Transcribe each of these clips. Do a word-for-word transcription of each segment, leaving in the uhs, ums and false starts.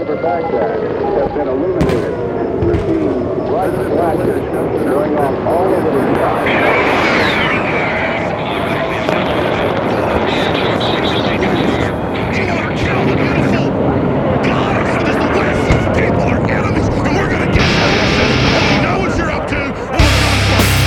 over Baghdad have been illuminated. We're seeing bright flashes going off all over the sky. Order, kill the beautiful! Guys, this is the West! People are enemies, and we're gonna get your asses! And we know what you're up to, and we're coming for you!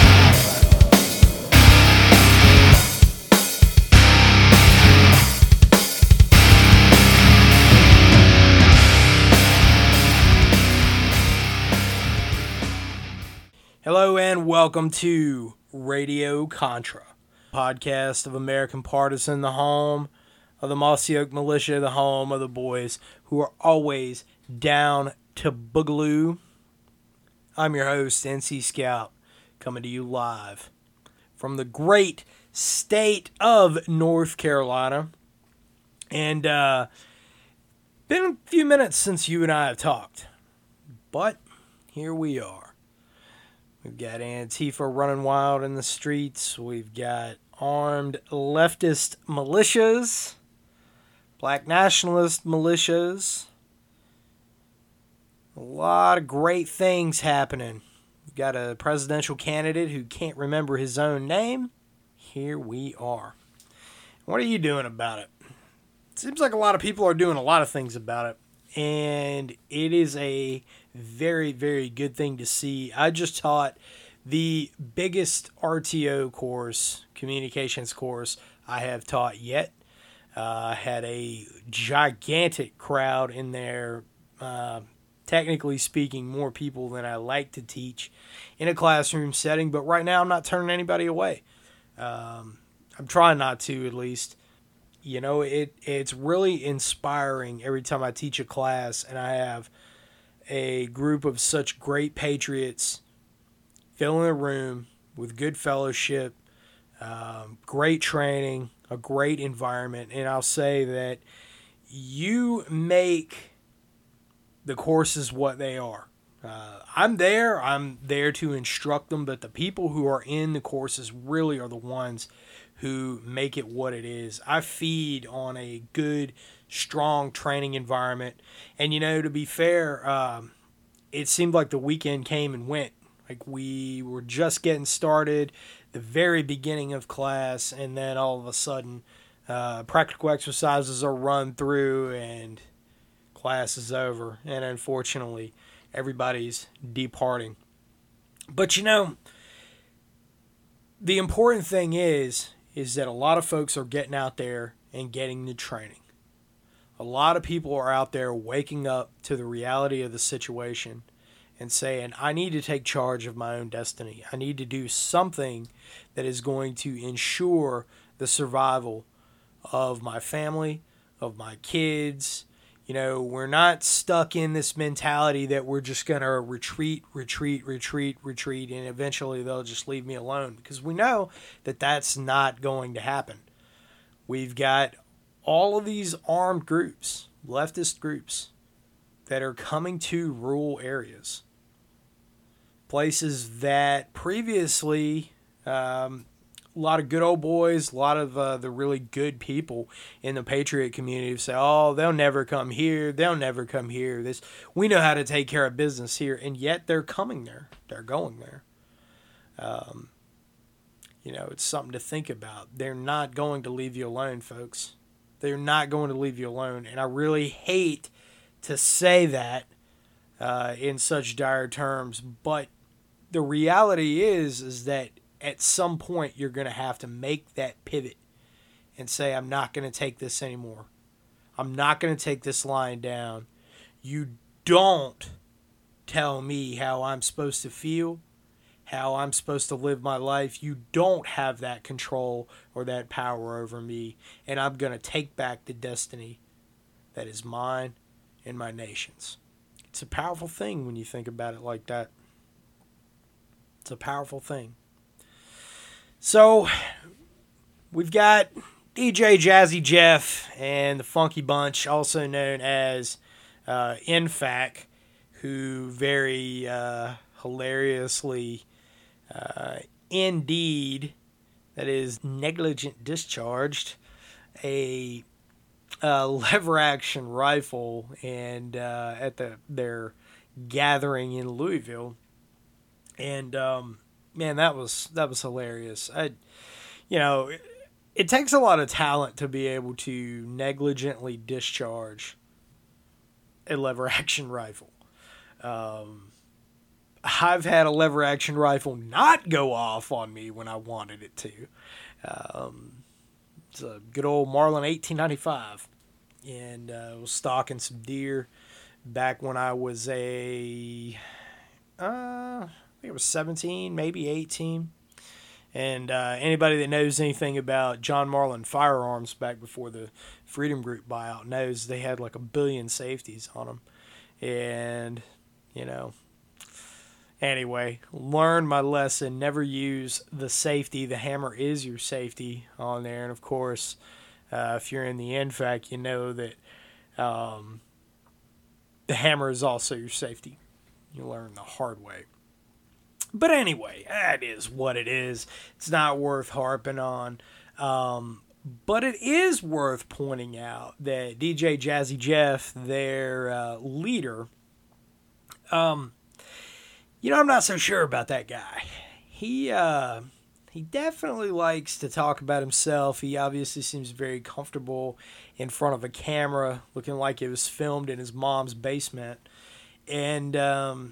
Hello and welcome to Radio Contra, podcast of American Partisan, the home of the Mossy Oak Militia, the home of the boys who are always down to boogaloo. I'm your host, N C Scout, coming to you live from the great state of North Carolina. And uh, been a few minutes since you and I have talked, but here we are. We've got Antifa running wild in the streets. We've got armed leftist militias, black nationalist militias. A lot of great things happening. We've got a presidential candidate who can't remember his own name. Here we are. What are you doing about it? It seems like a lot of people are doing a lot of things about it. And it is a very, very good thing to see. I just taught the biggest R T O course, communications course, I have taught yet. I uh, had a gigantic crowd in there, uh, technically speaking, more people than I like to teach in a classroom setting. But right now, I'm not turning anybody away. Um, I'm trying not to, at least. You know, it it's really inspiring every time I teach a class and I have a group of such great patriots filling a room with good fellowship, um, great training, a great environment. And I'll say that you make the courses what they are. Uh, I'm there. I'm there to instruct them, but the people who are in the courses really are the ones who make it what it is. I feed on a good, strong training environment. And, you know, to be fair, um, it seemed like the weekend came and went. Like we were just getting started, the very beginning of class, and then all of a sudden uh, practical exercises are run through and class is over. And unfortunately, everybody's departing. But, you know, the important thing is, is that a lot of folks are getting out there and getting the training. A lot of people are out there waking up to the reality of the situation and saying, I need to take charge of my own destiny. I need to do something that is going to ensure the survival of my family, of my kids. You know, we're not stuck in this mentality that we're just going to retreat, retreat, retreat, retreat, and eventually they'll just leave me alone. Because we know that that's not going to happen. We've got all of these armed groups, leftist groups, that are coming to rural areas. Places that previously... Um, a lot of good old boys, a lot of uh, the really good people in the patriot community say, oh, they'll never come here. They'll never come here. This, we know how to take care of business here. And yet they're coming there. They're going there. Um, you know, it's something to think about. They're not going to leave you alone, folks. They're not going to leave you alone. And I really hate to say that uh, in such dire terms. But the reality is, is that at some point, you're going to have to make that pivot and say, I'm not going to take this anymore. I'm not going to take this lying down. You don't tell me how I'm supposed to feel, how I'm supposed to live my life. You don't have that control or that power over me. And I'm going to take back the destiny that is mine and my nation's. It's a powerful thing when you think about it like that. It's a powerful thing. So, we've got D J Jazzy Jeff and the Funky Bunch, also known as uh, N F A C, who very uh, hilariously, uh, indeed, that is negligent discharged, a uh, lever action rifle and uh, at the their gathering in Louisville, and um, man, that was that was hilarious. I, you know, it, it takes a lot of talent to be able to negligently discharge a lever action rifle. Um, I've had a lever action rifle not go off on me when I wanted it to. Um, it's a good old Marlin eighteen ninety-five, and uh, was stalking some deer back when I was a, uh, I think it was seventeen, maybe eighteen. And uh, anybody that knows anything about John Marlin firearms back before the Freedom Group buyout knows they had like a billion safeties on them. And, you know, anyway, learn my lesson. Never use the safety. The hammer is your safety on there. And, of course, uh, if you're in the N FAC, you know that um, the hammer is also your safety. You learn the hard way. But anyway, that is what it is. It's not worth harping on. Um, but it is worth pointing out that D J Jazzy Jeff, their uh, leader, um, you know, I'm not so sure about that guy. He uh, he definitely likes to talk about himself. He obviously seems very comfortable in front of a camera, looking like it was filmed in his mom's basement. And... Um,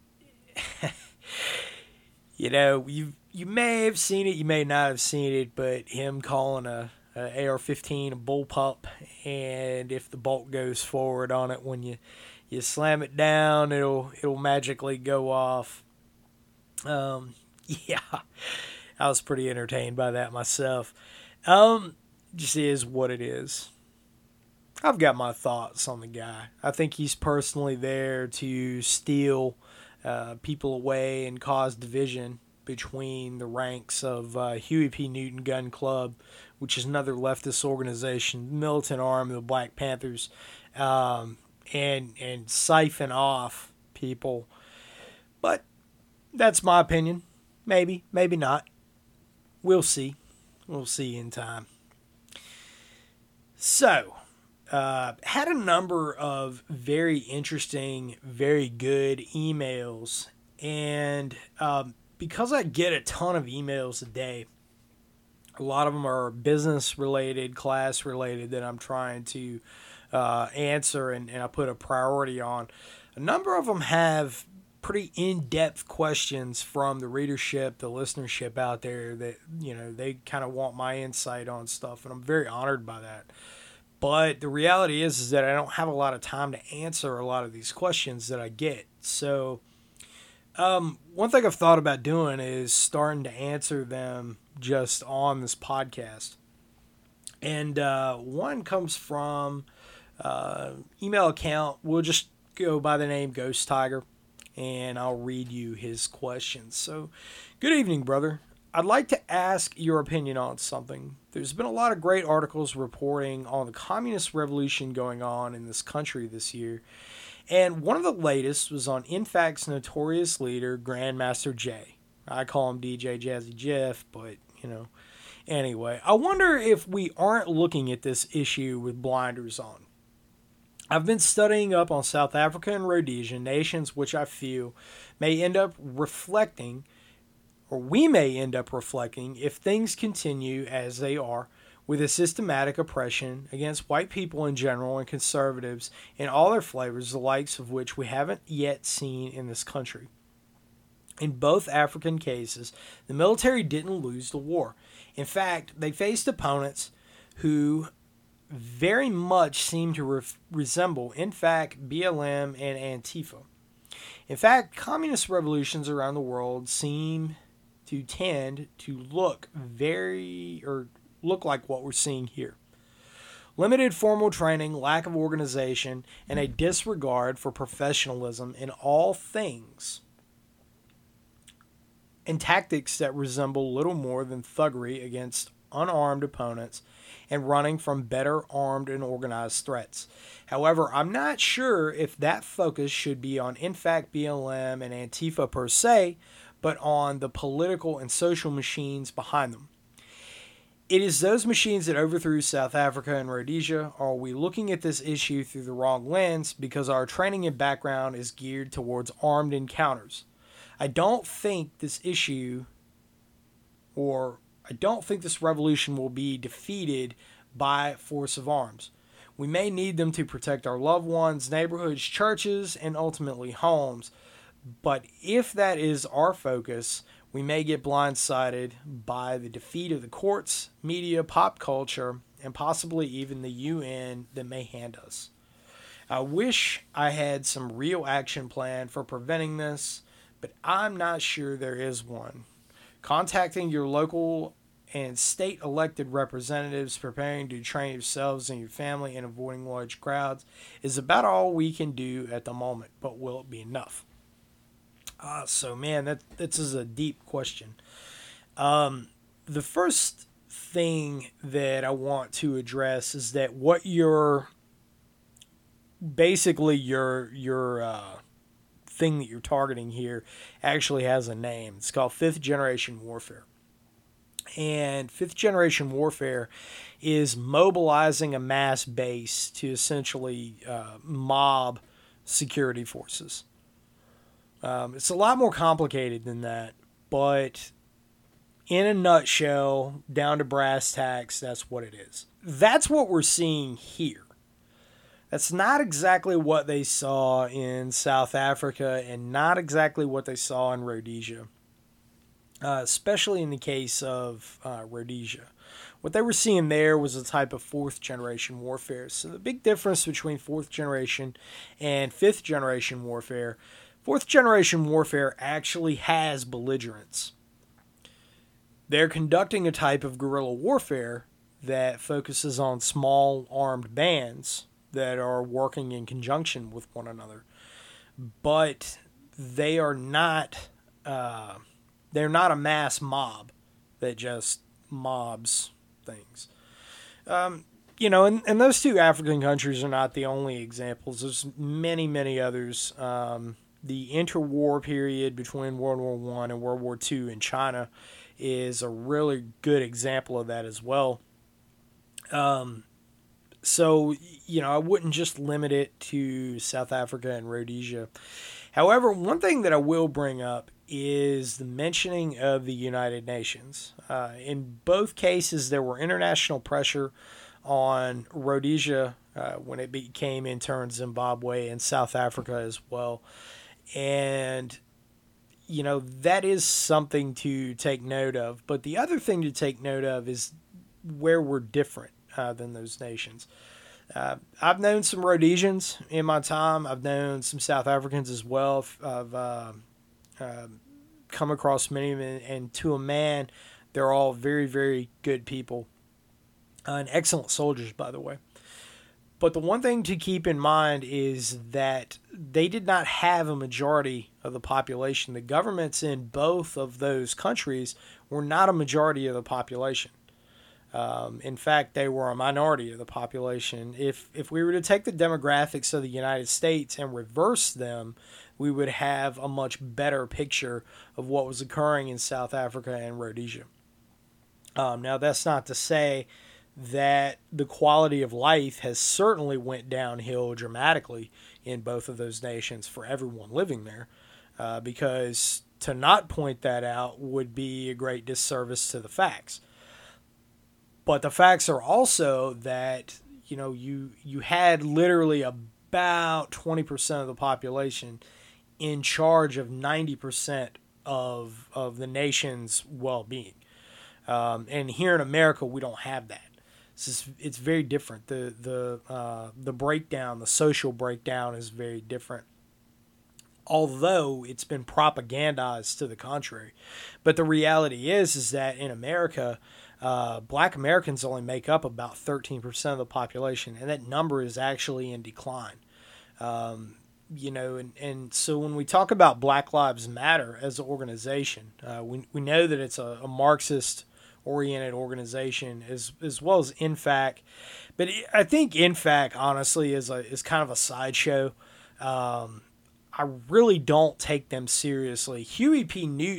you know, you you may have seen it, you may not have seen it, but him calling a, a A R fifteen a bullpup, and if the bolt goes forward on it, when you, you slam it down, it'll it'll magically go off. Um, yeah, I was pretty entertained by that myself. Um, just is what it is. I've got my thoughts on the guy. I think he's personally there to steal Uh, people away and cause division between the ranks of uh, Huey P. Newton Gun Club, which is another leftist organization, militant arm of the Black Panthers, um, and and siphon off people. But that's my opinion. Maybe, maybe not. We'll see. We'll see in time. So, Uh, had a number of very interesting, very good emails, and um, because I get a ton of emails a day, a lot of them are business related, class related that I'm trying to uh, answer, and, and I put a priority on. A number of them have pretty in-depth questions from the readership, the listenership out there that, you know, they kind of want my insight on stuff, and I'm very honored by that. But the reality is, is that I don't have a lot of time to answer a lot of these questions that I get. So um, one thing I've thought about doing is starting to answer them just on this podcast. And uh, one comes from uh, email account. We'll just go by the name Ghost Tiger, and I'll read you his questions. So, good evening, brother. I'd like to ask your opinion on something. There's been a lot of great articles reporting on the communist revolution going on in this country this year, and one of the latest was on N FAC's notorious leader, Grandmaster Jay. I call him D J Jazzy Jeff, but, you know, anyway. I wonder if we aren't looking at this issue with blinders on. I've been studying up on South Africa and Rhodesia, nations which I feel may end up reflecting or we may end up reflecting if things continue as they are, with a systematic oppression against white people in general and conservatives in all their flavors, the likes of which we haven't yet seen in this country. In both African cases, the military didn't lose the war. In fact, they faced opponents who very much seem to re- resemble, in fact, B L M and Antifa. In fact, communist revolutions around the world seem to tend to look very, or look like what we're seeing here. Limited formal training, lack of organization, and a disregard for professionalism in all things, and tactics that resemble little more than thuggery against unarmed opponents and running from better armed and organized threats. However, I'm not sure if that focus should be on, in fact, B L M and Antifa per se, but on the political and social machines behind them. It is those machines that overthrew South Africa and Rhodesia. Are we looking at this issue through the wrong lens because our training and background is geared towards armed encounters? I don't think this issue, or I don't think this revolution will be defeated by force of arms. We may need them to protect our loved ones, neighborhoods, churches, and ultimately homes. But if that is our focus, we may get blindsided by the defeat of the courts, media, pop culture, and possibly even the U N that may hand us. I wish I had some real action plan for preventing this, but I'm not sure there is one. Contacting your local and state elected representatives, preparing to train yourselves and your family, and avoiding large crowds is about all we can do at the moment, but will it be enough? Uh, so, man, that this is a deep question. Um, the first thing that I want to address is that what your, basically your, your uh, thing that you're targeting here actually has a name. It's called fifth generation warfare. And fifth generation warfare is mobilizing a mass base to essentially uh, mob security forces. Um, it's a lot more complicated than that, but in a nutshell, down to brass tacks, that's what it is. That's what we're seeing here. That's not exactly what they saw in South Africa and not exactly what they saw in Rhodesia, uh, especially in the case of uh, Rhodesia. What they were seeing there was a type of fourth generation warfare. So the big difference between fourth generation and fifth generation warfare, fourth generation warfare actually has belligerents. They're conducting a type of guerrilla warfare that focuses on small armed bands that are working in conjunction with one another. But they are not uh, they're not a mass mob that just mobs things. Um, you know, and, and those two African countries are not the only examples. There's many, many others. Um, the interwar period between World War One and World War Two in China is a really good example of that as well. Um, so, you know, I wouldn't just limit it to South Africa and Rhodesia. However, one thing that I will bring up is the mentioning of the United Nations. Uh, in both cases, there were international pressure on Rhodesia uh, when it became in turn Zimbabwe, and South Africa as well. And, you know, that is something to take note of. But the other thing to take note of is where we're different uh, than those nations. Uh, I've known some Rhodesians in my time. I've known some South Africans as well. I've uh, uh, come across many of them, and to a man, they're all very, very good people. Uh, and excellent soldiers, by the way. But the one thing to keep in mind is that they did not have a majority of the population. The governments in both of those countries were not a majority of the population. Um, in fact, they were a minority of the population. If if we were to take the demographics of the United States and reverse them, we would have a much better picture of what was occurring in South Africa and Rhodesia. Um, now, that's not to say that the quality of life has certainly went downhill dramatically in both of those nations for everyone living there, uh, because to not point that out would be a great disservice to the facts. But the facts are also that, you know, you you had literally about twenty percent of the population in charge of ninety percent of of the nation's well-being. Um, and here in America, we don't have that. It's just, it's very different. The the uh, the breakdown, the social breakdown is very different. Although it's been propagandized to the contrary. But the reality is, is that in America, uh, black Americans only make up about thirteen percent of the population, and that number is actually in decline. Um, you know, and, and so when we talk about Black Lives Matter as an organization, uh, we, we know that it's a, a Marxist-oriented organization as as well as N F A C. But I think N F A C, honestly, is, a, is kind of a sideshow. Um I really don't take them seriously. Huey P. Newton,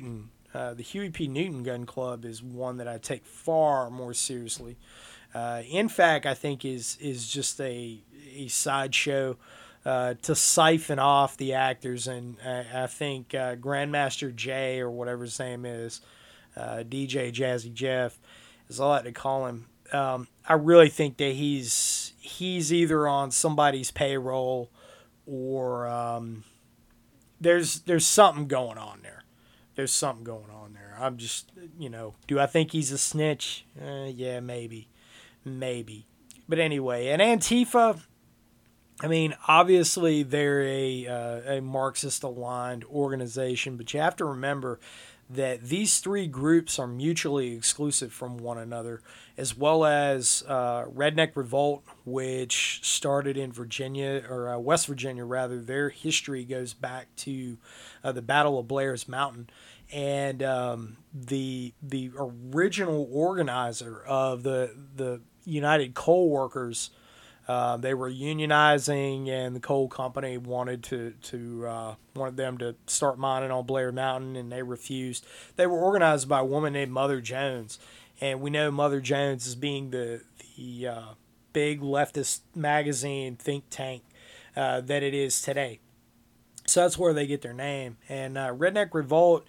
Uh, the Huey P. Newton Gun Club is one that I take far more seriously. Uh, in fact, I think is is just a a sideshow uh, to siphon off the actors, and I, I think uh, Grandmaster Jay, or whatever his name is, uh, D J Jazzy Jeff, as I like to call him. Um, I really think that he's he's either on somebody's payroll, or um, there's there's something going on there. There's something going on there. I'm just, you know, do I think he's a snitch? Uh, yeah, maybe. Maybe. But anyway, and Antifa, I mean, obviously they're a, uh, a Marxist-aligned organization, but you have to remember that these three groups are mutually exclusive from one another, as well as uh, Redneck Revolt, which started in Virginia, or uh, West Virginia, rather. Their history goes back to uh, the Battle of Blair's Mountain. And um, the the original organizer of the the United Coal Workers, uh, they were unionizing, and the coal company wanted to to uh, wanted them to start mining on Blair Mountain, and they refused. They were organized by a woman named Mother Jones, and we know Mother Jones as being the the uh, big leftist magazine think tank uh, that it is today. So that's where they get their name. And uh, Redneck Revolt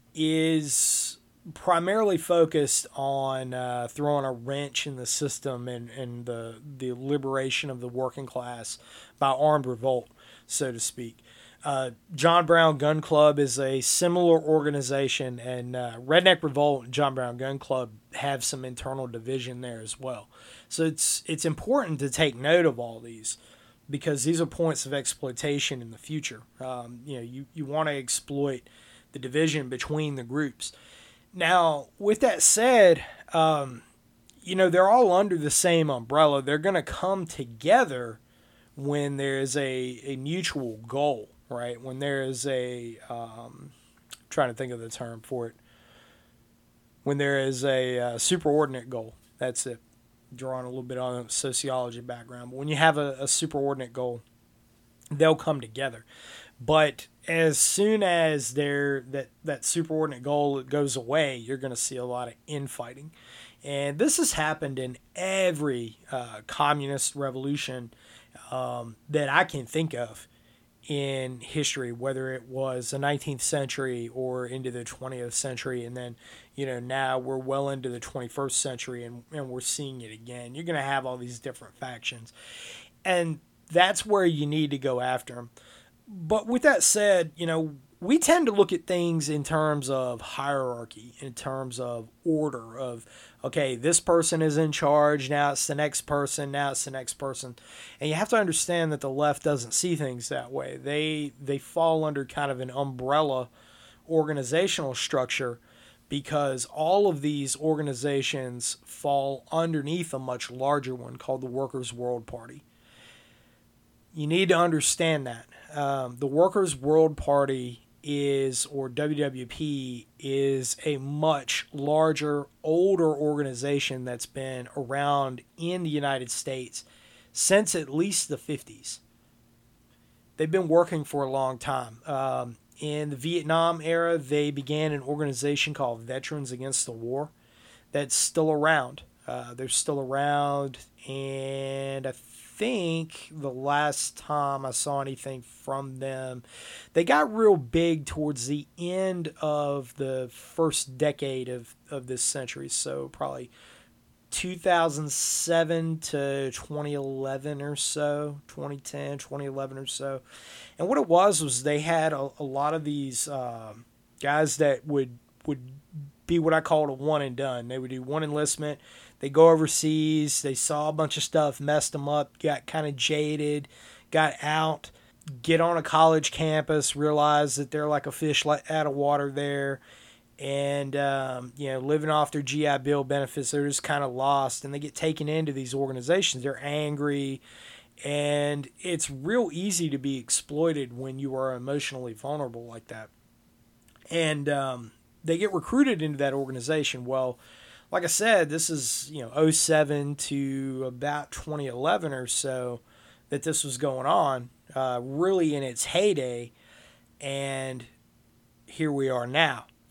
is primarily focused on uh, throwing a wrench in the system and, and the the liberation of the working class by armed revolt, so to speak. Uh, John Brown Gun Club is a similar organization, and uh, Redneck Revolt and John Brown Gun Club have some internal division there as well. So it's it's important to take note of all these, because these are points of exploitation in the future. Um, you know, you, you want to exploit the division between the groups. Now, with that said, um, you know, they're all under the same umbrella. They're going to come together when there is a, a mutual goal, right? When there is a, um, I'm trying to think of the term for it, when there is a uh, superordinate goal. That's it. Drawing a little bit on a sociology background. But when you have a, a superordinate goal, they'll come together. But as soon as there that, that superordinate goal goes away, you're going to see a lot of infighting. And this has happened in every uh, communist revolution um, that I can think of in history, whether it was the nineteenth century or into the twentieth century. And then, you know, now we're well into the twenty-first century, and, and we're seeing it again. You're going to have all these different factions. And that's where you need to go after them. But with that said, you know, we tend to look at things in terms of hierarchy, in terms of order of, okay, this person is in charge, now it's the next person, now it's the next person. And you have to understand that the left doesn't see things that way. They they fall under kind of an umbrella organizational structure, because all of these organizations fall underneath a much larger one called the Workers' World Party. You need to understand that. Um, the Workers' World Party is, or W W P, is a much larger, older organization that's been around in the United States since at least the fifties. They've been working for a long time. Um, in the Vietnam era, they began an organization called Veterans Against the War that's still around. Uh, they're still around, and I think the last time I saw anything from them, they got real big towards the end of the first decade of, of this century, so probably two thousand seven to twenty eleven or so, twenty ten, twenty eleven or so. And what it was was they had a, a lot of these uh, guys that would would be what I call a one and done. They would do one enlistment. They go overseas. They saw a bunch of stuff, messed them up, got kind of jaded, got out, get on a college campus, realize that they're like a fish out of water there, and um, you know, living off their G I Bill benefits. They're just kind of lost, and they get taken into these organizations. They're angry, and it's real easy to be exploited when you are emotionally vulnerable like that. And um, they get recruited into that organization. Well, like I said, this is, you know, oh seven to about twenty eleven or so that this was going on, uh, really in its heyday. And here we are now,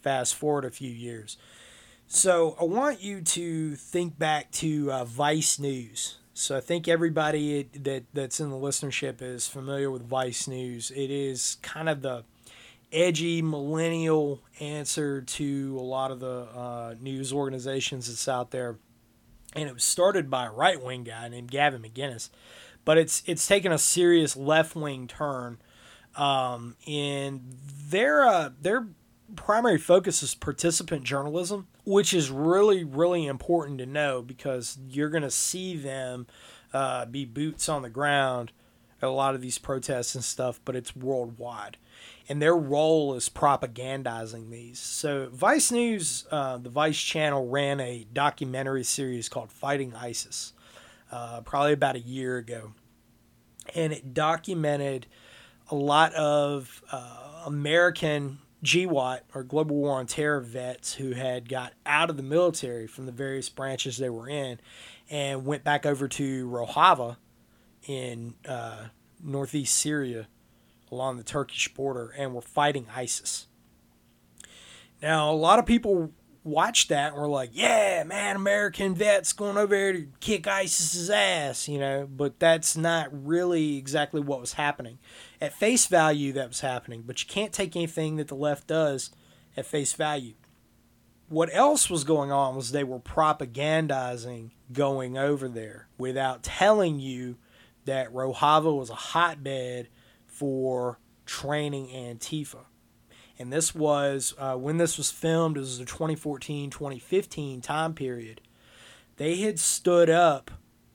Fast forward a few years. So I want you to think back to uh, Vice News. So I think everybody that that's in the listenership is familiar with Vice News. It is kind of the edgy millennial answer to a lot of the uh, news organizations that's out there. And it was started by a right-wing guy named Gavin McInnes. But it's it's taken a serious left-wing turn. Um, and their, uh, their primary focus is participant journalism, which is really, really important to know because you're going to see them uh, be boots on the ground at a lot of these protests and stuff, but it's worldwide. And their role is propagandizing these. So Vice News, uh, the Vice channel, ran a documentary series called Fighting ISIS uh, probably about a year ago. And it documented a lot of uh, American G WOT, or Global War on Terror vets, who had got out of the military from the various branches they were in and went back over to Rojava in uh, northeast Syria along the Turkish border and were fighting ISIS. Now, a lot of people watched that and were like, yeah, man, American vets going over there to kick ISIS's ass, you know, but that's not really exactly what was happening. At face value, that was happening, but you can't take anything that the left does at face value. What else was going on was they were propagandizing going over there without telling you that Rojava was a hotbed for training Antifa. And this was, uh, when this was filmed, it was the twenty fourteen twenty fifteen time period. They had stood up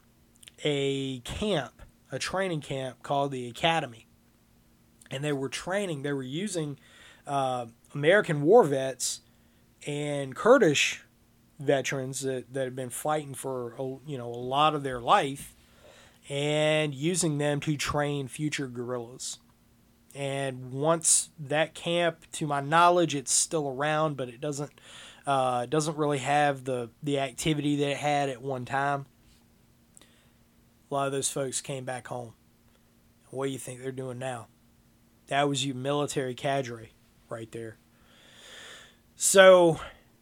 a camp, a training camp called the Academy. And they were training, they were using uh, American war vets and Kurdish veterans that, that had been fighting for a, you know, a lot of their life and using them to train future guerrillas. And once that camp, to my knowledge, it's still around, but it doesn't uh, doesn't really have the, the activity that it had at one time. A lot of those folks came back home. What do you think they're doing now? That was your military cadre right there. So,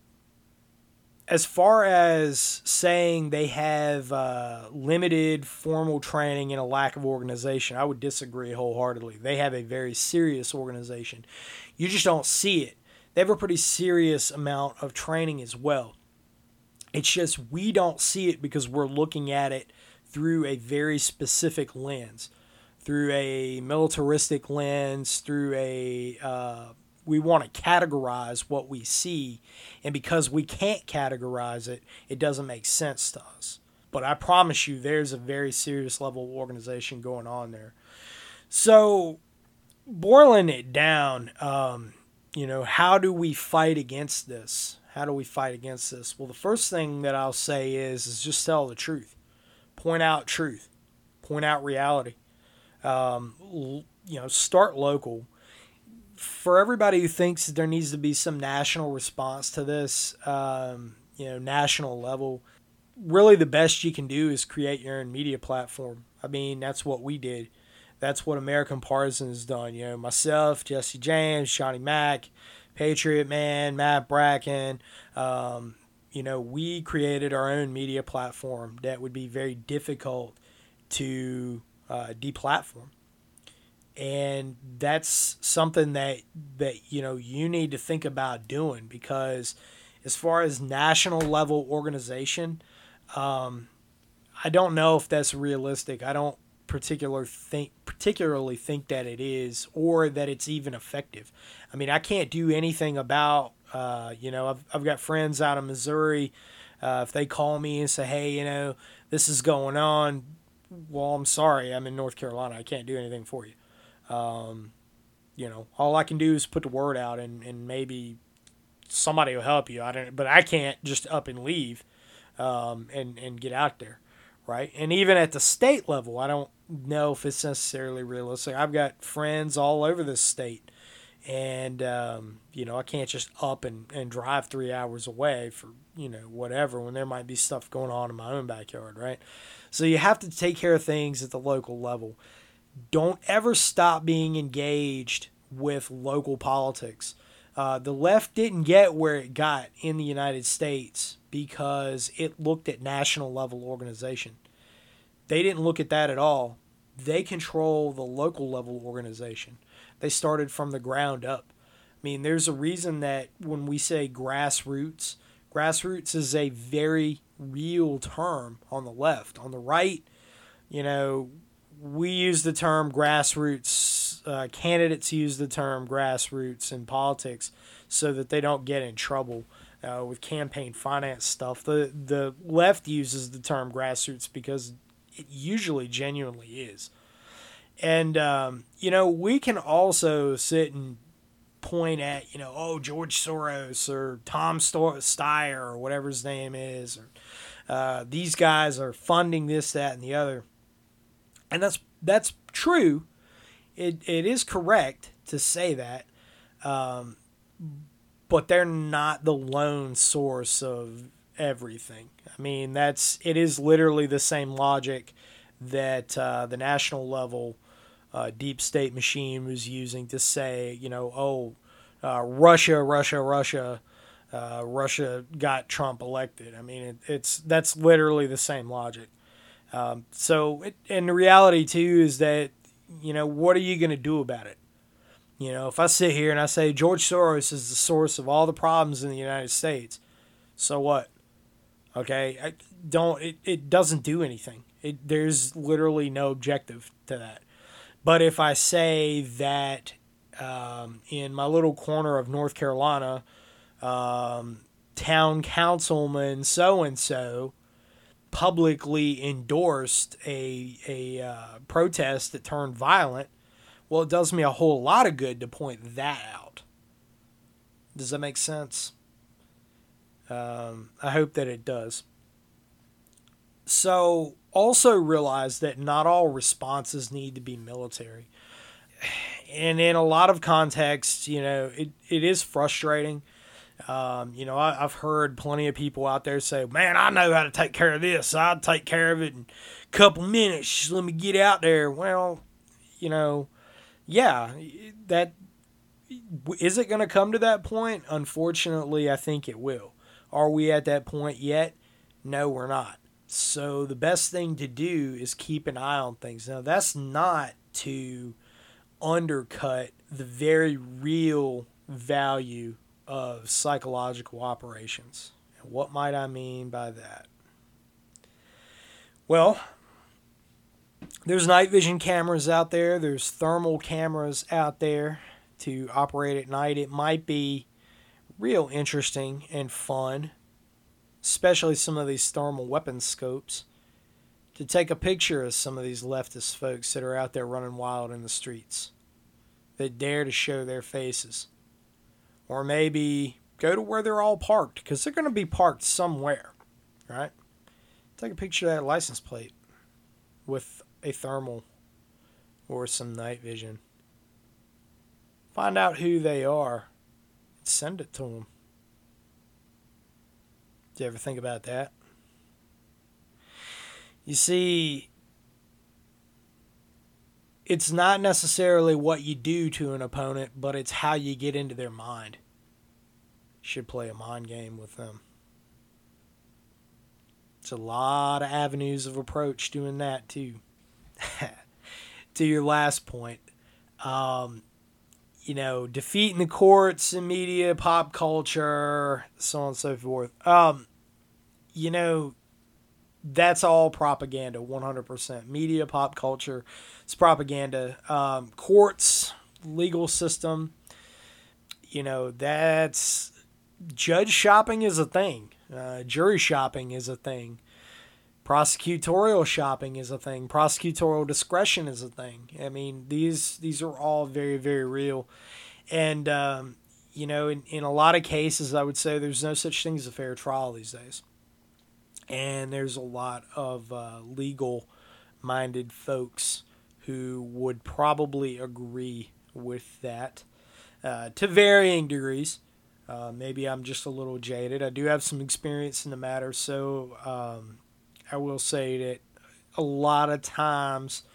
as far as saying they have uh, limited formal training and a lack of organization, I would disagree wholeheartedly. They have a very serious organization. You just don't see it. They have a pretty serious amount of training as well. It's just we don't see it because we're looking at it through a very specific lens, through a militaristic lens, through a... Uh, we want to categorize what we see, and because we can't categorize it, it doesn't make sense to us. But I promise you, there's a very serious level of organization going on there. So, boiling it down, um, you know, how do we fight against this? How do we fight against this? Well, the first thing that I'll say is, is just tell the truth. Point out truth. Point out reality. Um, you know, start local. For everybody who thinks that there needs to be some national response to this, um, you know, national level, really the best you can do is create your own media platform. I mean, that's what we did. That's what American Partisan has done. You know, myself, Jesse James, Johnny Mack, Patriot Man, Matt Bracken, um, you know, we created our own media platform that would be very difficult to uh, deplatform. And that's something that, that, you know, you need to think about doing, because as far as national level organization, um, I don't know if that's realistic. I don't particular think, particularly think that it is, or that it's even effective. I mean, I can't do anything about, uh, you know, I've, I've got friends out of Missouri. Uh, if they call me and say, hey, you know, this is going on, well, I'm sorry, I'm in North Carolina. I can't do anything for you. Um, you know, all I can do is put the word out, and, and maybe somebody will help you. I don't, but I can't just up and leave, um, and, and get out there. Right. And even at the state level, I don't know if it's necessarily realistic. I've got friends all over this state, and, um, you know, I can't just up and, and drive three hours away for, you know, whatever, when there might be stuff going on in my own backyard. Right. So you have to take care of things at the local level. Don't ever stop being engaged with local politics. Uh, the left didn't get where it got in the United States because it looked at national level organization. They didn't look at that at all. They control the local level organization. They started from the ground up. I mean, there's a reason that when we say grassroots, grassroots is a very real term on the left. On the right, you know, we use the term grassroots. Uh, candidates use the term grassroots in politics so that they don't get in trouble uh, with campaign finance stuff. The the left uses the term grassroots because it usually genuinely is. And, um, you know, we can also sit and point at, you know, oh, George Soros or Tom Steyer or whatever his name is, or uh, these guys are funding this, that, and the other. And that's that's true. It it is correct to say that, um, but they're not the lone source of everything. I mean, that's it is literally the same logic that uh, the national level uh, deep state machine was using to say, you know, oh, uh, Russia, Russia, Russia, uh, Russia got Trump elected. I mean, it, it's that's literally the same logic. Um, so, it, and the reality too is that, you know, what are you going to do about it? You know, if I sit here and I say George Soros is the source of all the problems in the United States, so what? Okay, I don't. It, it doesn't do anything. It, there's literally no objective to that. But if I say that um, in my little corner of North Carolina, um, town councilman so and so publicly endorsed a a uh, protest that turned violent, well, it does me a whole lot of good to point that out. Does that make sense? Um, I hope that it does. So also realize that not all responses need to be military. And in a lot of contexts, you know, it, it is frustrating. Um, you know, I, I've heard plenty of people out there say, man, I know how to take care of this. I'll take care of it in a couple minutes. Just let me get out there. Well, you know, yeah, that is it going to come to that point? Unfortunately, I think it will. Are we at that point yet? No, we're not. So the best thing to do is keep an eye on things. Now, that's not to undercut the very real value of psychological operations. And what might I mean by that? Well, there's night vision cameras out there. There's thermal cameras out there to operate at night. It might be real interesting and fun, especially some of these thermal weapon scopes, to take a picture of some of these leftist folks that are out there running wild in the streets, that dare to show their faces. Or maybe go to where they're all parked, because they're going to be parked somewhere, right? Take a picture of that license plate with a thermal or some night vision. Find out who they are. Send it to them. Do you ever think about that? You see, it's not necessarily what you do to an opponent, but it's how you get into their mind. You should play a mind game with them. It's a lot of avenues of approach doing that too. To your last point, um, you know, defeating the courts and media, pop culture, so on and so forth. Um, you know, that's all propaganda, one hundred percent. Media, pop culture, it's propaganda. Um, courts, legal system, you know, that's... Judge shopping is a thing. Uh, jury shopping is a thing. Prosecutorial shopping is a thing. Prosecutorial discretion is a thing. I mean, these these are all very, very real. And, um, you know, in, in a lot of cases, I would say there's no such thing as a fair trial these days. And there's a lot of uh, legal-minded folks who would probably agree with that uh, to varying degrees. Uh, maybe I'm just a little jaded. I do have some experience in the matter, so... Um, I will say that a lot of times,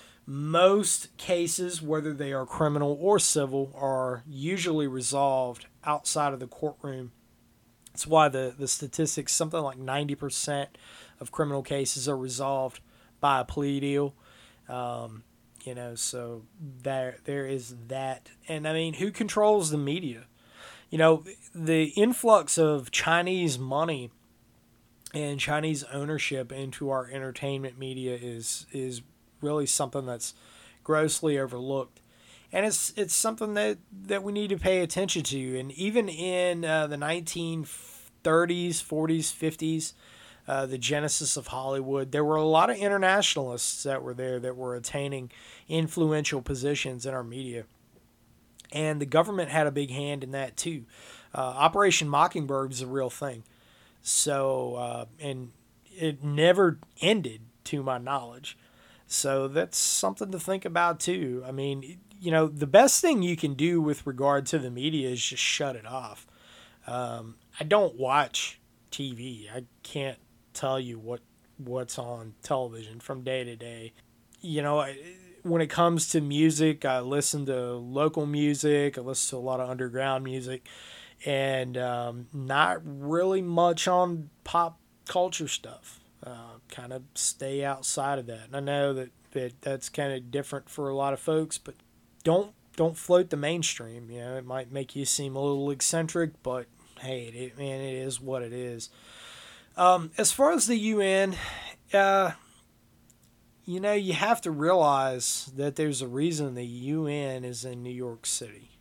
most cases, whether they are criminal or civil, are usually resolved outside of the courtroom. That's why the, the statistics, something like ninety percent of criminal cases are resolved by a plea deal. Um, you know, so there there is that. And, I mean, who controls the media? You know, the influx of Chinese money and Chinese ownership into our entertainment media is is really something that's grossly overlooked. And it's it's something that, that we need to pay attention to. And even in uh, the nineteen thirties, forties, fifties, uh, the genesis of Hollywood, there were a lot of internationalists that were there that were attaining influential positions in our media. And the government had a big hand in that too. Uh, Operation Mockingbird is a real thing. So, uh, and it never ended to my knowledge. So that's something to think about too. I mean, you know, the best thing you can do with regard to the media is just shut it off. Um, I don't watch T V. I can't tell you what what's on television from day to day. You know, I, when it comes to music, I listen to local music. I listen to a lot of underground music, and um, not really much on pop culture stuff. Uh, kind of stay outside of that. And I know that, that that's kind of different for a lot of folks, but don't don't float the mainstream. You know, it might make you seem a little eccentric, but hey, it, man, it is what it is. Um, as far as the U N, uh, you know, you have to realize that there's a reason the U N is in New York City.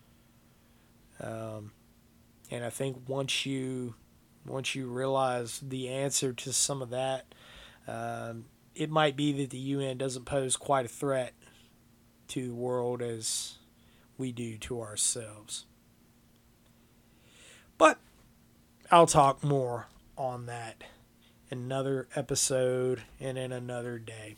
Um, and I think once you once you realize the answer to some of that, um, it might be that the U N doesn't pose quite a threat to the world as we do to ourselves. But I'll talk more on that in another episode and in another day.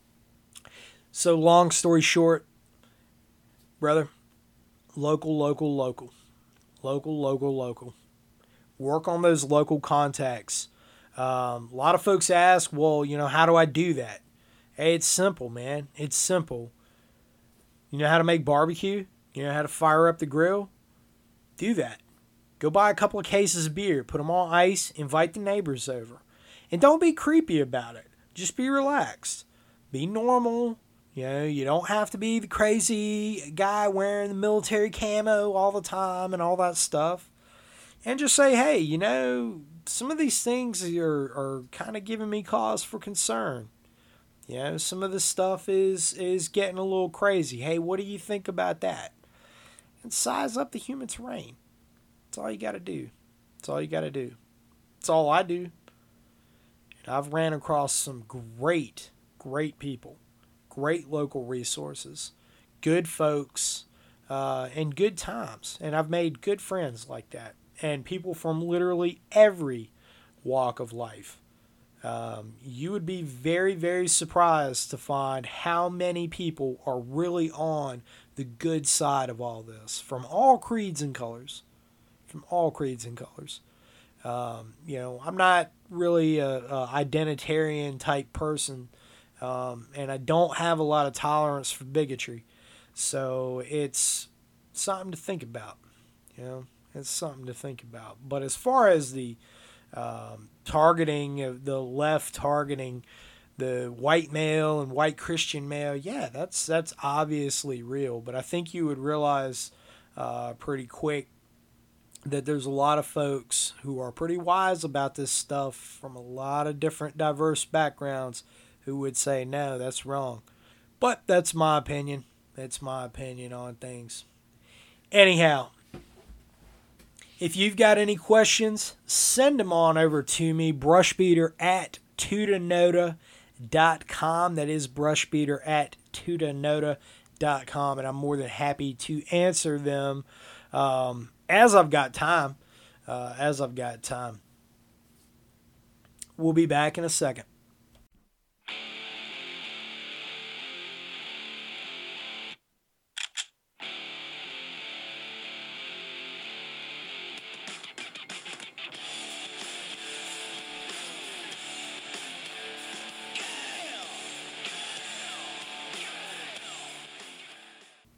So long story short, brother, local, local, local, local, local, local. Work on those local contacts. Um, a lot of folks ask, well, you know, how do I do that? Hey, it's simple, man. It's simple. You know how to make barbecue? You know how to fire up the grill? Do that. Go buy a couple of cases of beer, put them on ice, invite the neighbors over. And don't be creepy about it. Just be relaxed. Be normal. You know, you don't have to be the crazy guy wearing the military camo all the time and all that stuff. And just say, hey, you know, some of these things are, are kind of giving me cause for concern. You know, some of this stuff is, is getting a little crazy. Hey, what do you think about that? And size up the human terrain. That's all you got to do. That's all you got to do. That's all I do. And I've ran across some great, great people. Great local resources. Good folks. Uh, and good times. And I've made good friends like that. And people from literally every walk of life. Um, you would be very, very surprised to find how many people are really on the good side of all this. From all creeds and colors. From all creeds and colors. Um, you know, I'm not really a, a identitarian type person. Um, and I don't have a lot of tolerance for bigotry. So it's something to think about. You know, it's something to think about. But as far as the um, targeting of the left targeting the white male and white Christian male, yeah, that's that's obviously real. But I think you would realize uh, pretty quick that there's a lot of folks who are pretty wise about this stuff from a lot of different diverse backgrounds who would say, no, that's wrong. But that's my opinion. That's my opinion on things. Anyhow, if you've got any questions, send them on over to me, brushbeater at tutanota dot com. That is brushbeater at tutanota dot com, and I'm more than happy to answer them um, as I've got time. Uh, as I've got time. We'll be back in a second.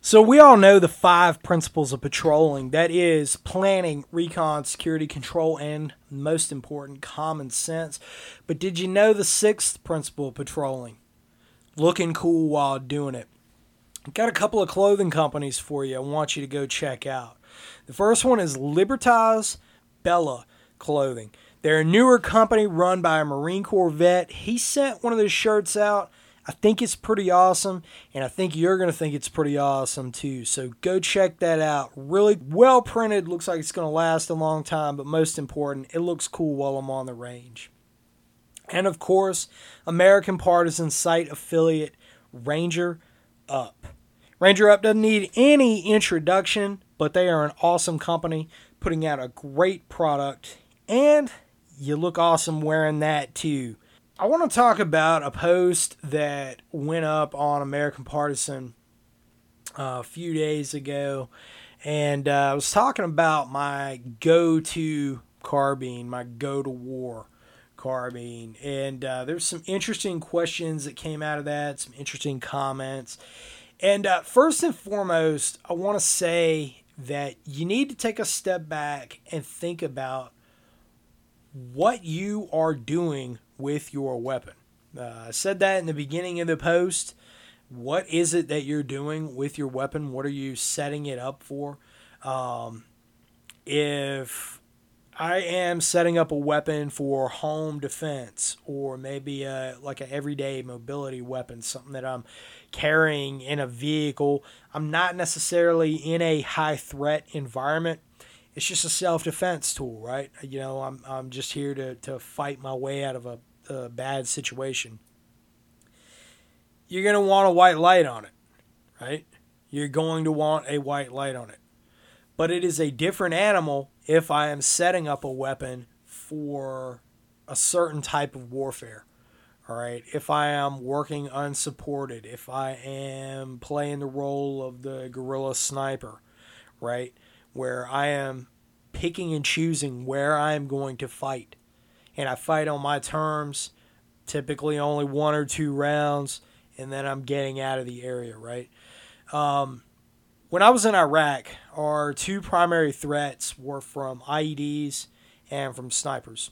So we all know the five principles of patrolling. That is planning, recon, security, control, and most important, common sense. But did you know the sixth principle of patrolling? Looking cool while doing it. I've got a couple of clothing companies for you I want you to go check out. The first one is Libertas Bella Clothing. They're a newer company run by a Marine Corps vet. He sent one of those shirts out. I think it's pretty awesome, and I think you're going to think it's pretty awesome too. So go check that out. Really well printed. Looks like it's going to last a long time, but most important, it looks cool while I'm on the range. And of course, American Partisan site affiliate Ranger Up. Ranger Up doesn't need any introduction, but they are an awesome company putting out a great product, and you look awesome wearing that too. I want to talk about a post that went up on American Partisan uh, a few days ago, and uh, I was talking about my go-to carbine, my go-to-war carbine, and uh, there's some interesting questions that came out of that, some interesting comments, and uh, first and foremost, I want to say that you need to take a step back and think about what you are doing with your weapon. Uh, I said that in the beginning of the post. What is it that you're doing with your weapon? What are you setting it up for? Um, if I am setting up a weapon for home defense, or maybe a, like an everyday mobility weapon, something that I'm carrying in a vehicle, I'm not necessarily in a high threat environment. It's just a self-defense tool, right? You know, I'm I'm just here to, to fight my way out of a, a bad situation. You're going to want a white light on it, right? You're going to want a white light on it. But it is a different animal if I am setting up a weapon for a certain type of warfare, all right? If I am working unsupported, if I am playing the role of the guerrilla sniper, right? Where I am picking and choosing where I am going to fight. And I fight on my terms, typically only one or two rounds, and then I'm getting out of the area, right? Um, when I was in Iraq, our two primary threats were from I E Ds and from snipers.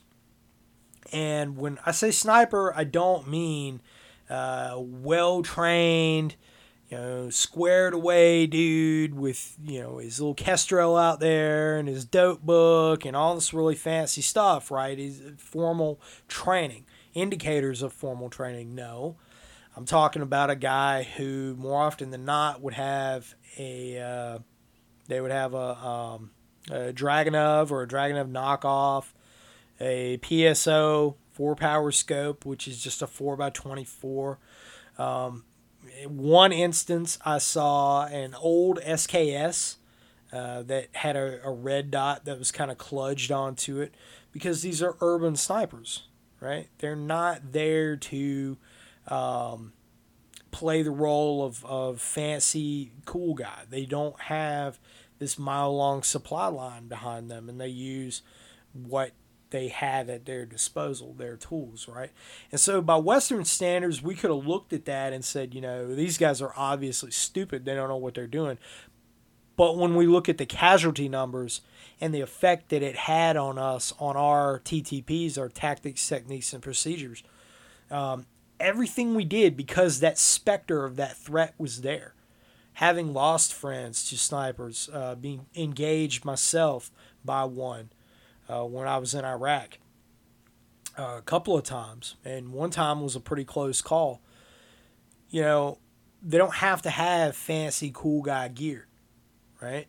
And when I say sniper, I don't mean uh, well-trained, you know, squared away dude with, you know, his little Kestrel out there and his dope book and all this really fancy stuff, right? His formal training, indicators of formal training. No, I'm talking about a guy who more often than not would have a, uh, they would have a, um, a Dragunov or a Dragunov knockoff, a P S O four power scope, which is just a four by twenty-four. Um, One instance, I saw an old S K S uh, that had a, a red dot that was kind of kludged onto it, because these are urban snipers, right? They're not there to um, play the role of, of fancy cool guy. They don't have this mile-long supply line behind them, and they use what they have at their disposal, their tools, right? And so by Western standards, we could have looked at that and said, you know, these guys are obviously stupid. They don't know what they're doing. But when we look at the casualty numbers and the effect that it had on us, on our T T Ps, our tactics, techniques, and procedures, um, everything we did, because that specter of that threat was there. Having lost friends to snipers, uh, being engaged myself by one, Uh, when I was in Iraq uh, a couple of times, and one time was a pretty close call. You know, they don't have to have fancy cool guy gear, right?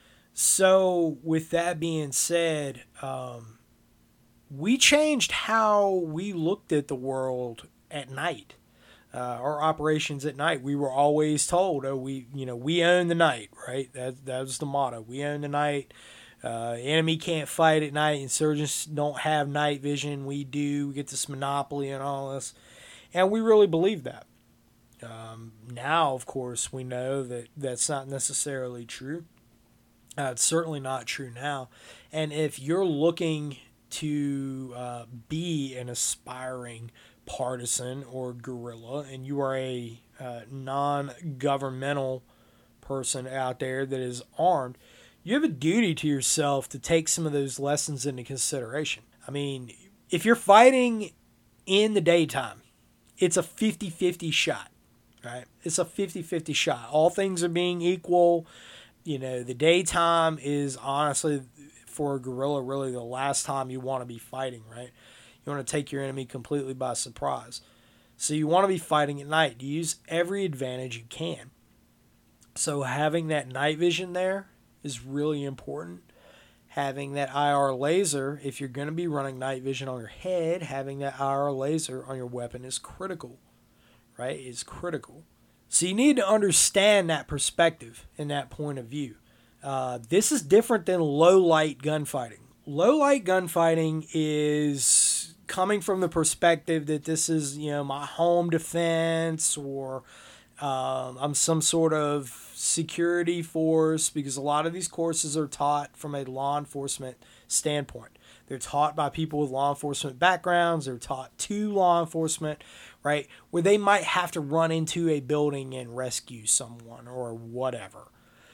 So with that being said, um, we changed how we looked at the world at night. Uh, our operations at night, we were always told, oh, we, you know, we own the night, right? That, that was the motto. We own the night. Uh, enemy can't fight at night. Insurgents don't have night vision. We do. We get this monopoly and all this. And we really believe that. Um, now, of course, we know that that's not necessarily true. Uh, it's certainly not true now. And if you're looking to uh, be an aspiring partisan or guerrilla, and you are a uh, non-governmental person out there that is armed, you have a duty to yourself to take some of those lessons into consideration. I mean, if you're fighting in the daytime, it's a fifty-fifty shot, right? It's a fifty-fifty shot. All things are being equal. You know, the daytime is honestly, for a guerrilla, really the last time you want to be fighting, right? You want to take your enemy completely by surprise. So you want to be fighting at night. You use every advantage you can. So having that night vision there is really important. Having that I R laser, if you're going to be running night vision on your head, having that I R laser on your weapon is critical, right? Is critical. So you need to understand that perspective and that point of view. Uh, this is different than low light gunfighting. Low light gunfighting is coming from the perspective that this is, you know, my home defense, or um, I'm some sort of security force, because a lot of these courses are taught from a law enforcement standpoint. They're taught by people with law enforcement backgrounds. They're taught to law enforcement, right, where they might have to run into a building and rescue someone or whatever.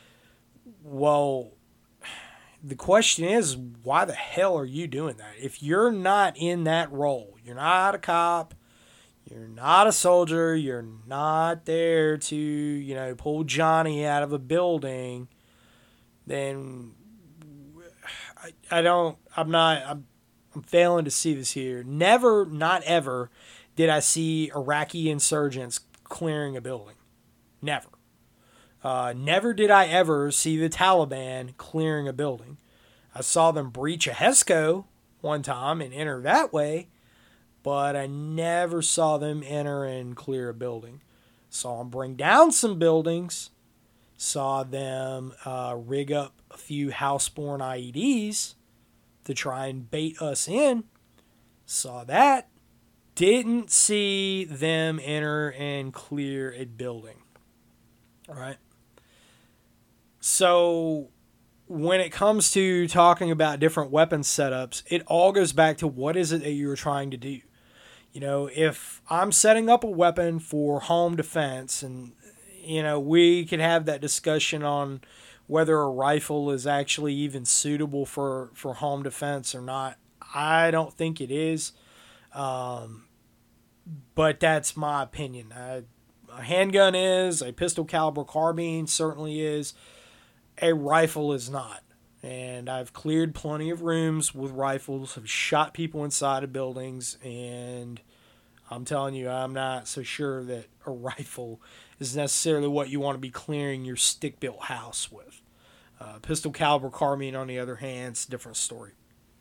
Well, the question is, why the hell are you doing that? If you're not in that role, you're not a cop, you're not a soldier, you're not there to, you know, pull Johnny out of a building, then I, I don't, I'm not, I'm, I'm failing to see this here. Never, not ever, did I see Iraqi insurgents clearing a building. Never. Uh, never did I ever see the Taliban clearing a building. I saw them breach a HESCO one time and enter that way, but I never saw them enter and clear a building. Saw them bring down some buildings. Saw them uh, rig up a few house-borne I E Ds to try and bait us in. Saw that. Didn't see them enter and clear a building. All right. So when it comes to talking about different weapon setups, it all goes back to what is it that you're trying to do. You know, if I'm setting up a weapon for home defense, and, you know, we could have that discussion on whether a rifle is actually even suitable for, for home defense or not. I don't think it is. Um, but that's my opinion. I, a handgun is, a pistol caliber carbine certainly is. A rifle is not. And I've cleared plenty of rooms with rifles, have shot people inside of buildings, and I'm telling you, I'm not so sure that a rifle is necessarily what you want to be clearing your stick-built house with. Uh, pistol caliber carbine, on the other hand, it's a different story.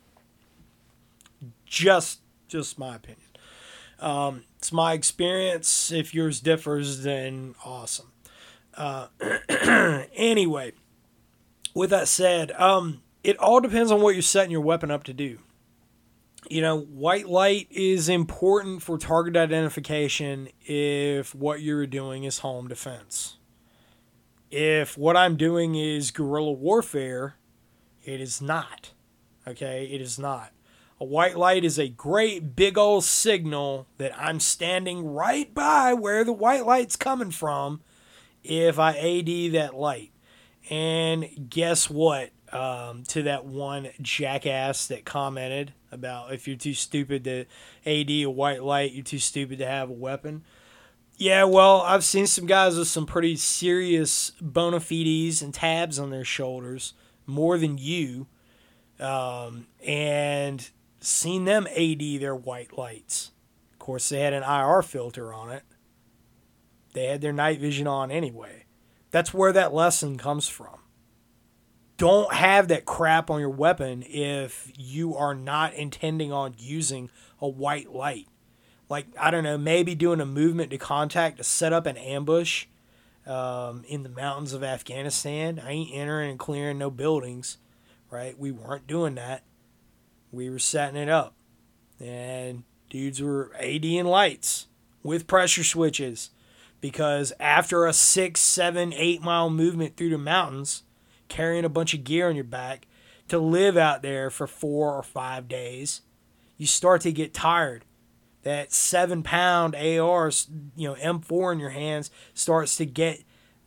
Just, just my opinion. Um, it's my experience. If yours differs, then awesome. Uh, anyway, with that said, um, it all depends on what you're setting your weapon up to do. You know, white light is important for target identification if what you're doing is home defense. If what I'm doing is guerrilla warfare, it is not. Okay, it is not. A white light is a great big old signal that I'm standing right by where the white light's coming from if I A D that light. And guess what? Um, to that one jackass that commented about if you're too stupid to A D a white light, you're too stupid to have a weapon. Yeah, well, I've seen some guys with some pretty serious bona fides and tabs on their shoulders, more than you, um, and seen them A D their white lights. Of course, they had an I R filter on it. They had their night vision on anyway. That's where that lesson comes from. Don't have that crap on your weapon if you are not intending on using a white light. Like, I don't know, maybe doing a movement to contact to set up an ambush um, in the mountains of Afghanistan. I ain't entering and clearing no buildings, right? We weren't doing that. We were setting it up. And dudes were ADing lights with pressure switches. Because after a six, seven, eight mile movement through the mountains, carrying a bunch of gear on your back, to live out there for four or five days, you start to get tired. That seven pound A R, you know, M four in your hands starts to get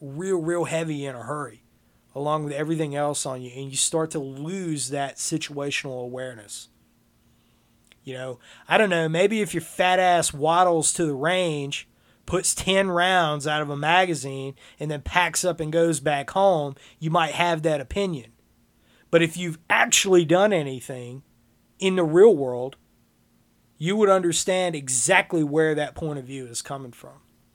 real, real heavy in a hurry, along with everything else on you, and you start to lose that situational awareness. You know, I don't know, maybe if your fat ass waddles to the range, puts ten rounds out of a magazine, and then packs up and goes back home, you might have that opinion. But if you've actually done anything in the real world, you would understand exactly where that point of view is coming from.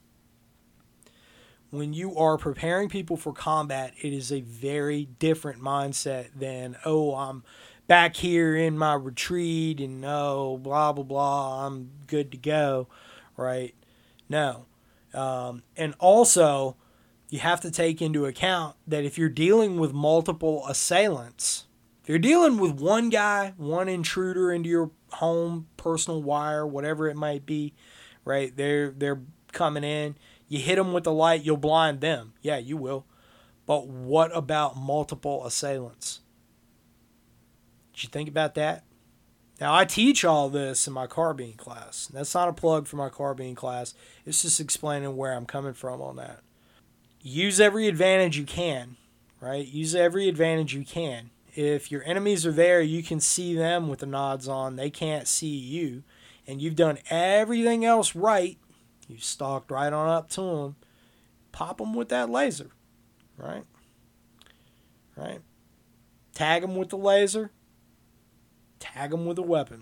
When you are preparing people for combat, it is a very different mindset than, oh, I'm back here in my retreat and oh, blah, blah, blah, I'm good to go, right? No. Um, and also, you have to take into account that if you're dealing with multiple assailants, if you're dealing with one guy, one intruder into your home, personal wire, whatever it might be, right? They're they're coming in. You hit them with the light, you'll blind them. Yeah, you will. But what about multiple assailants? Did you think about that? Now, I teach all this in my carbine class. That's not a plug for my carbine class. It's just explaining where I'm coming from on that. Use every advantage you can, right? Use every advantage you can. If your enemies are there, you can see them with the nods on. They can't see you. And you've done everything else right. You've stalked right on up to them. Pop them with that laser, right? Right? Tag them with the laser. Tag them with a weapon.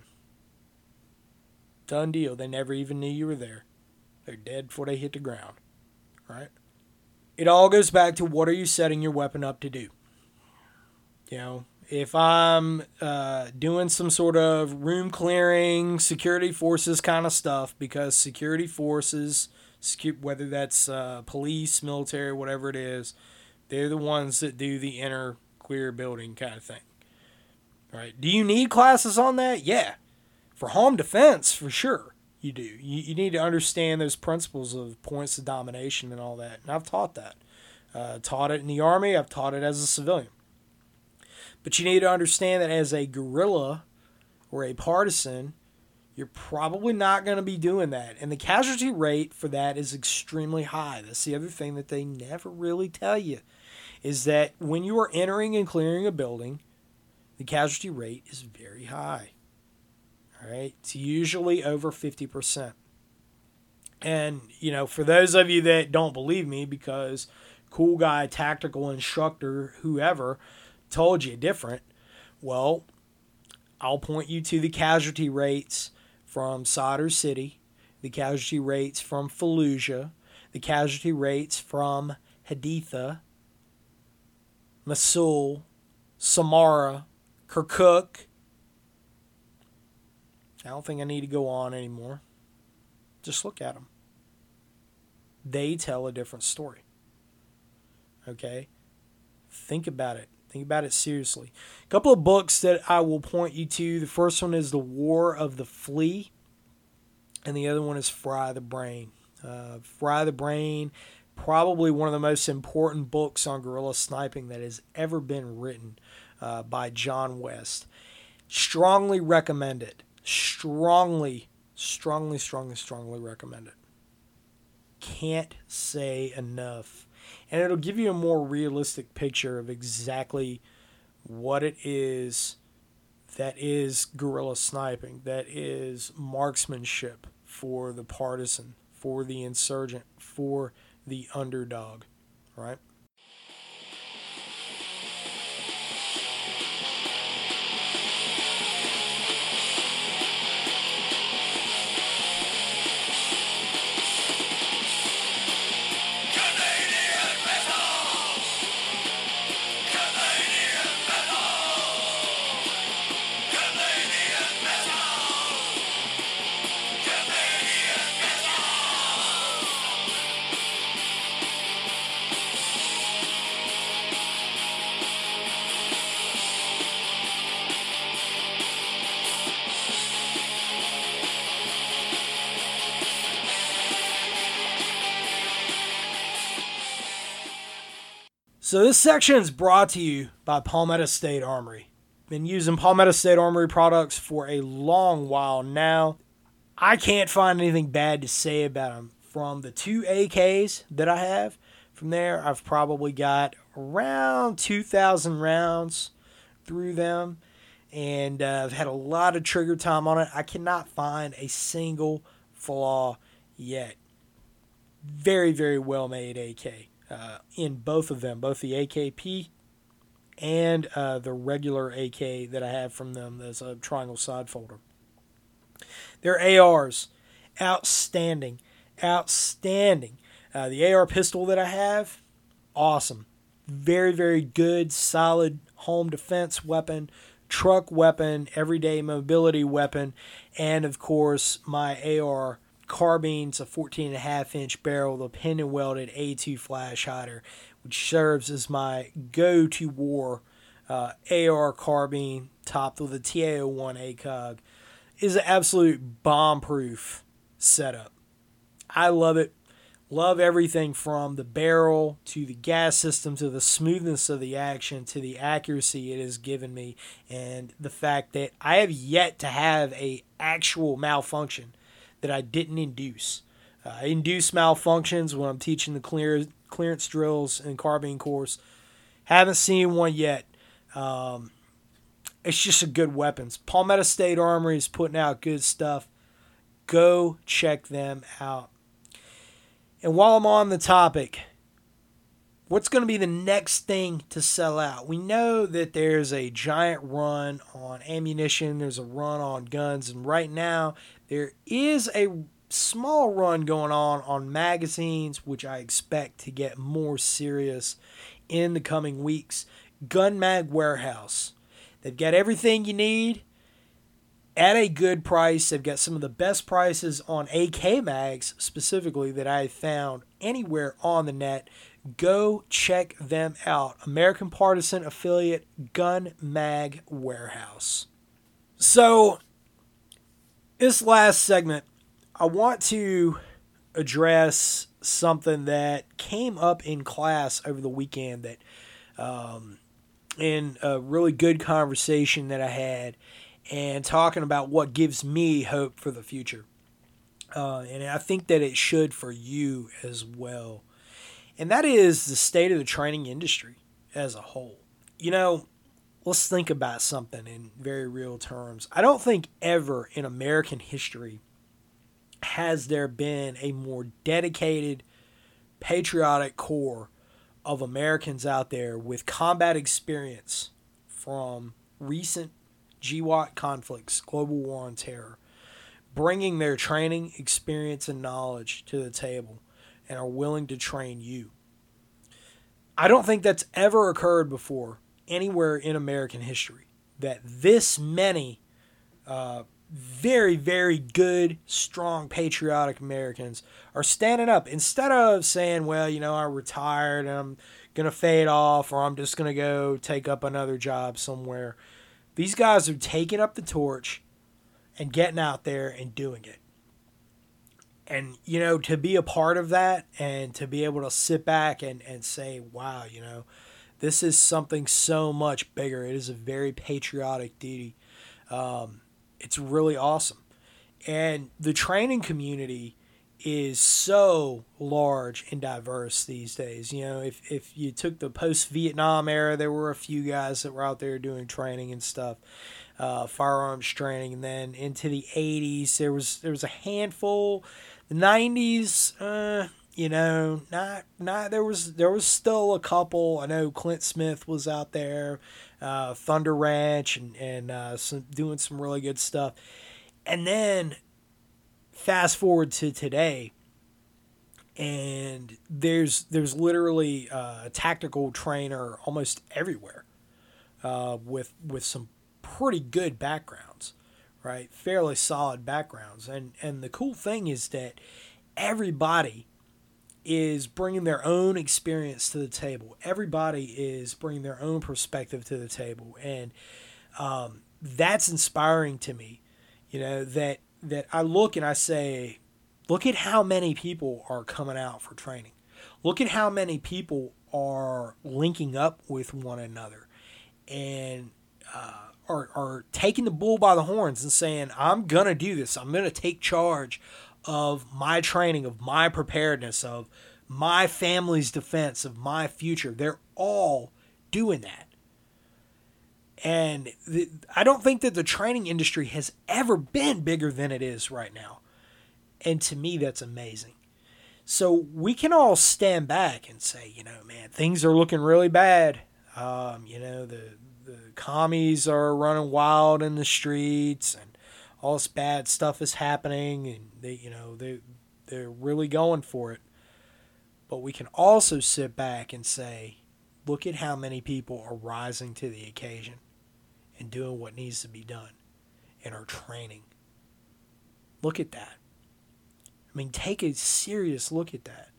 Done deal. They never even knew you were there. They're dead before they hit the ground, right? It all goes back to what are you setting your weapon up to do? You know, if I'm uh, doing some sort of room clearing, security forces kind of stuff, because security forces, secu- whether that's uh, police, military, whatever it is, they're the ones that do the inner clear building kind of thing. Right? Do you need classes on that? Yeah. For home defense, for sure, you do. You, you need to understand those principles of points of domination and all that. And I've taught that. Uh, taught it in the Army. I've taught it as a civilian. But you need to understand that as a guerrilla or a partisan, you're probably not going to be doing that. And the casualty rate for that is extremely high. That's the other thing that they never really tell you, is that when you are entering and clearing a building, the casualty rate is very high. All right? It's usually over fifty percent. And, you know, for those of you that don't believe me because cool guy, tactical instructor, whoever, told you different, well, I'll point you to the casualty rates from Sadr City, the casualty rates from Fallujah, the casualty rates from Haditha, Mosul, Samarra, Kirkuk. I don't think I need to go on anymore. Just look at them. They tell a different story. Okay? Think about it. Think about it seriously. A couple of books that I will point you to. The first one is The War of the Flea, and the other one is Fry the Brain. Uh, Fry the Brain, probably one of the most important books on guerrilla sniping that has ever been written uh, by John West. Strongly recommend it. Strongly, strongly, strongly, strongly recommend it. Can't say enough. And it'll give you a more realistic picture of exactly what it is that is guerrilla sniping, that is marksmanship for the partisan, for the insurgent, for the underdog, right? So this section is brought to you by Palmetto State Armory. Been using Palmetto State Armory products for a long while now. I can't find anything bad to say about them. From the two A Ks that I have, From there, I've probably got around two thousand rounds through them, and uh, I've had a lot of trigger time on it. I cannot find a single flaw yet. Very, very well made A K uh, in both of them, both the A K P and uh, the regular A K that I have from them. There's a triangle side folder. Their A Rs, outstanding, outstanding. Uh, the A R pistol that I have, awesome. Very, very good, solid home defense weapon, truck weapon, everyday mobility weapon, and of course my A R carbine's a fourteen and a half inch barrel, the pin and welded A two flash hider, which serves as my go-to war uh, A R carbine topped with a T A oh one A C O G. Is an absolute bomb-proof setup. I love it. Love everything from the barrel to the gas system to the smoothness of the action to the accuracy it has given me, and the fact that I have yet to have a actual malfunction that I didn't induce. Uh, I induce malfunctions when I'm teaching the clear, clearance drills and carbine course. Haven't seen one yet. Um, it's just a good weapons. Palmetto State Armory is putting out good stuff. Go check them out. And while I'm on the topic, what's going to be the next thing to sell out? We know that there's a giant run on ammunition. There's a run on guns. And right now, there is a small run going on on magazines, which I expect to get more serious in the coming weeks. Gun Mag Warehouse. They've got everything you need at a good price. They've got some of the best prices on A K mags specifically that I've found anywhere on the net. Go check them out. American Partisan affiliate Gun Mag Warehouse. So, this last segment, I want to address something that came up in class over the weekend that, um, in a really good conversation that I had, and talking about what gives me hope for the future. Uh, and I think that it should for you as well. And that is the state of the training industry as a whole. You know, let's think about something in very real terms. I don't think ever in American history has there been a more dedicated, patriotic core of Americans out there with combat experience from recent G W O T conflicts, global war on terror, bringing their training, experience, and knowledge to the table and are willing to train you. I don't think that's ever occurred before anywhere in American history, that this many uh, very, very good, strong, patriotic Americans are standing up instead of saying, well, you know, I'm retired and I'm going to fade off, or I'm just going to go take up another job somewhere. These guys are taking up the torch and getting out there and doing it. And, you know, to be a part of that and to be able to sit back and, and say, wow, you know, this is something so much bigger. It is a very patriotic duty. Um, it's really awesome. And the training community is so large and diverse these days. You know, if, if you took the post-Vietnam era, there were a few guys that were out there doing training and stuff, uh, firearms training. And then into the eighties, there was there was a handful. The nineties, uh, you know, not not there was there was still a couple. I know Clint Smith was out there, uh, Thunder Ranch, and and uh, some, doing some really good stuff. And then fast forward to today, and there's there's literally a tactical trainer almost everywhere, uh, with with some pretty good backgrounds, right? Fairly solid backgrounds, and and the cool thing is that everybody is bringing their own experience to the table. Everybody is bringing their own perspective to the table, and um, that's inspiring to me. You know, that. that I look and I say, look at how many people are coming out for training. Look at how many people are linking up with one another and uh, are, are taking the bull by the horns and saying, I'm going to do this. I'm going to take charge of my training, of my preparedness, of my family's defense of my future. They're all doing that. And the, I don't think that the training industry has ever been bigger than it is right now. And to me, that's amazing. So we can all stand back and say, you know, man, things are looking really bad. Um, you know, the, the commies are running wild in the streets and all this bad stuff is happening. And they, you know, they, they're really going for it. But we can also sit back and say, look at how many people are rising to the occasion and doing what needs to be done and are training. Look at that. I mean, take a serious look at that.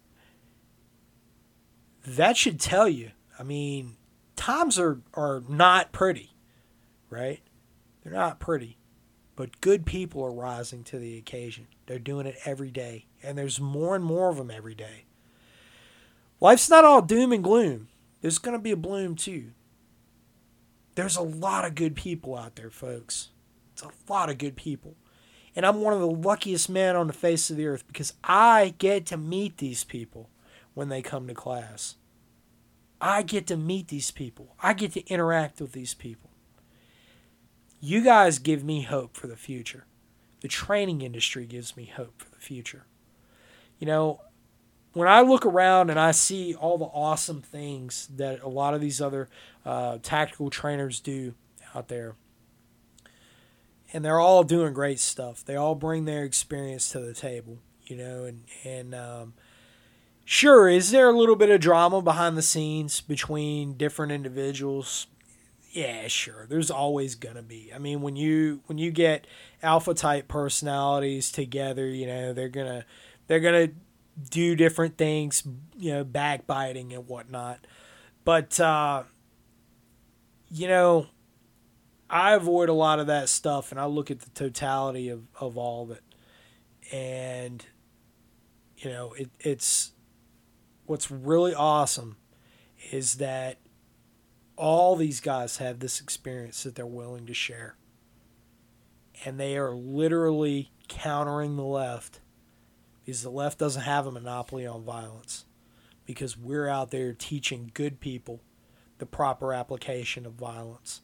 That should tell you, I mean, times are, are not pretty, right? They're not pretty. But good people are rising to the occasion. They're doing it every day. And there's more and more of them every day. Life's not all doom and gloom. There's going to be a bloom too. There's a lot of good people out there, folks. It's a lot of good people. And I'm one of the luckiest men on the face of the earth because I get to meet these people when they come to class. I get to meet these people. I get to interact with these people. You guys give me hope for the future. The training industry gives me hope for the future. You know, when I look around and I see all the awesome things that a lot of these other uh, tactical trainers do out there, and they're all doing great stuff. They all bring their experience to the table, you know, and, and um, sure, is there a little bit of drama behind the scenes between different individuals? Yeah, sure. There's always going to be. I mean, when you when you get alpha type personalities together, you know, they're going to they're going to do different things, you know, backbiting and whatnot. But, uh, you know, I avoid a lot of that stuff, and I look at the totality of, of all of it. And, you know, it, it's what's really awesome is that all these guys have this experience that they're willing to share. And they are literally countering the left because the left doesn't have a monopoly on violence, because we're out there teaching good people the proper application of violence.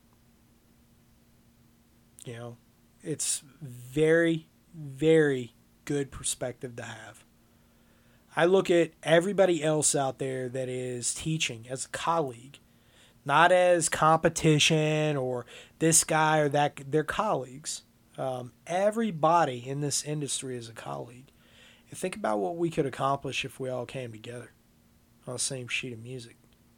You know, it's very, very good perspective to have. I look at everybody else out there that is teaching as a colleague, not as competition or this guy or that. They're colleagues. Um, everybody in this industry is a colleague. And think about what we could accomplish if we all came together on the same sheet of music.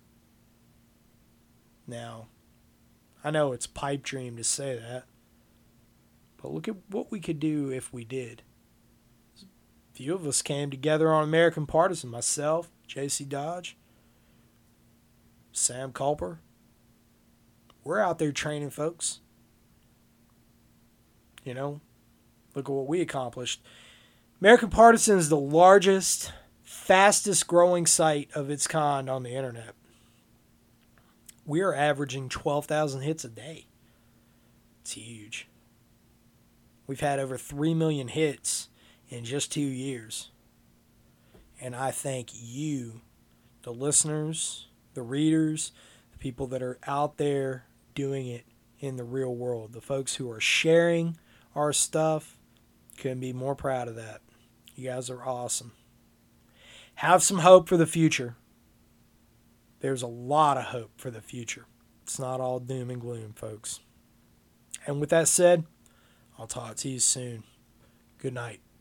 Now, I know it's a pipe dream to say that, but look at what we could do if we did. A few of us came together on American Partisan. Myself, J C Dodge, Sam Culper. We're out there training folks. You know, look at what we accomplished. American Partisan is the largest, fastest growing site of its kind on the internet. We are averaging twelve thousand hits a day. It's huge. We've had over three million hits in just two years. And I thank you, the listeners, the readers, the people that are out there doing it in the real world, the folks who are sharing our stuff. Couldn't be more proud of that. You guys are awesome. Have some hope for the future. There's a lot of hope for the future. It's not all doom and gloom, folks. And with that said, I'll talk to you soon. Good night.